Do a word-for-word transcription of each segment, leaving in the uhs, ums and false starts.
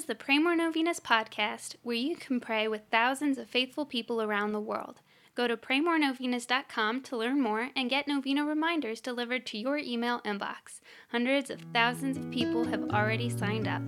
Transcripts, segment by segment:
the Pray More Novenas podcast, where you can pray with thousands of faithful people around the world. Go to pray more novenas dot com to learn more and get novena reminders delivered to your email inbox. Hundreds of thousands of people have already signed up.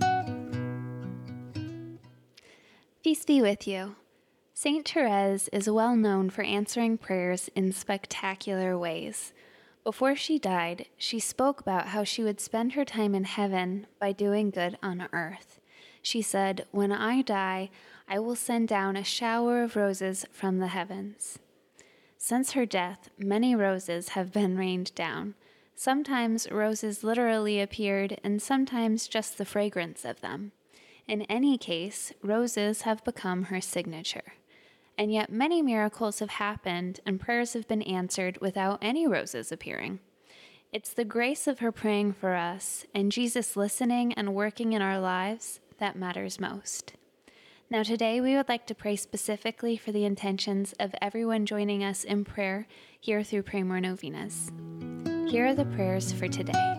Peace be with you. Saint Therese is well known for answering prayers in spectacular ways. Before she died, she spoke about how she would spend her time in heaven by doing good on earth. She said, "When I die, I will send down a shower of roses from the heavens." Since her death, many roses have been rained down. Sometimes roses literally appeared, and sometimes just the fragrance of them. In any case, roses have become her signature. And yet many miracles have happened and prayers have been answered without any roses appearing. It's the grace of her praying for us and Jesus listening and working in our lives that matters most. Now today we would like to pray specifically for the intentions of everyone joining us in prayer here through Pray More Novenas. Here are the prayers for today.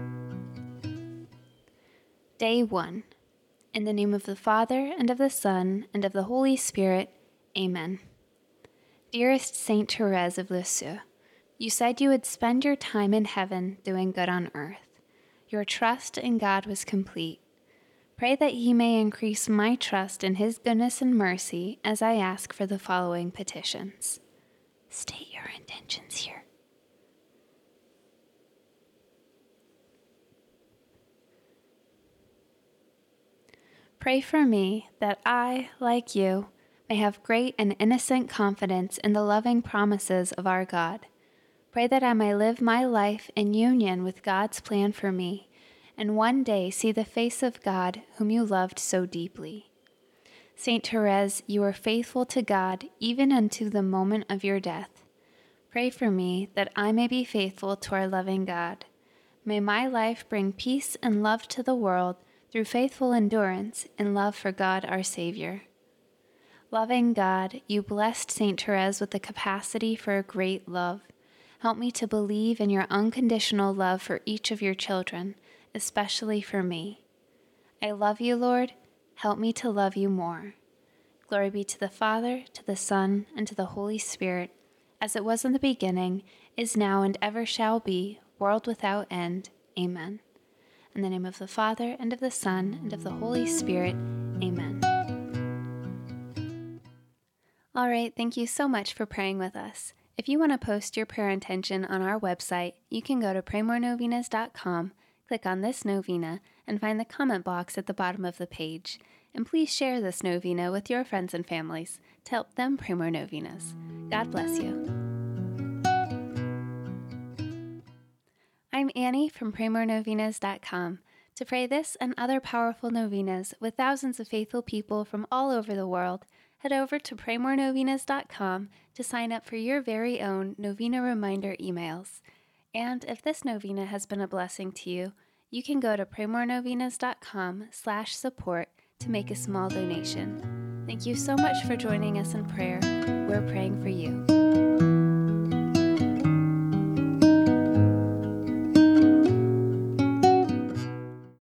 Day one. In the name of the Father, and of the Son, and of the Holy Spirit, Amen. Dearest Saint Therese of Lisieux, you said you would spend your time in heaven doing good on earth. Your trust in God was complete. Pray that He may increase my trust in His goodness and mercy as I ask for the following petitions. State your intentions here. Pray for me that I, like you, may have great and innocent confidence in the loving promises of our God. Pray that I may live my life in union with God's plan for me, and one day see the face of God whom you loved so deeply. Saint Therese, you were faithful to God even unto the moment of your death. Pray for me that I may be faithful to our loving God. May my life bring peace and love to the world through faithful endurance in love for God our Savior. Loving God, you blessed Saint Therese with the capacity for a great love. Help me to believe in your unconditional love for each of your children, especially for me. I love you, Lord. Help me to love you more. Glory be to the Father, to the Son, and to the Holy Spirit, as it was in the beginning, is now, and ever shall be, world without end. Amen. In the name of the Father, and of the Son, and of the Holy Spirit. Amen. All right, thank you so much for praying with us. If you want to post your prayer intention on our website, you can go to pray more novenas dot com, click on this novena, and find the comment box at the bottom of the page. And please share this novena with your friends and families to help them pray more novenas. God bless you. I'm Annie from pray more novenas dot com. To pray this and other powerful novenas with thousands of faithful people from all over the world, head over to pray more novenas dot com to sign up for your very own novena reminder emails. And if this novena has been a blessing to you, you can go to pray more novenas dot com slash support to make a small donation. Thank you so much for joining us in prayer. We're praying for you.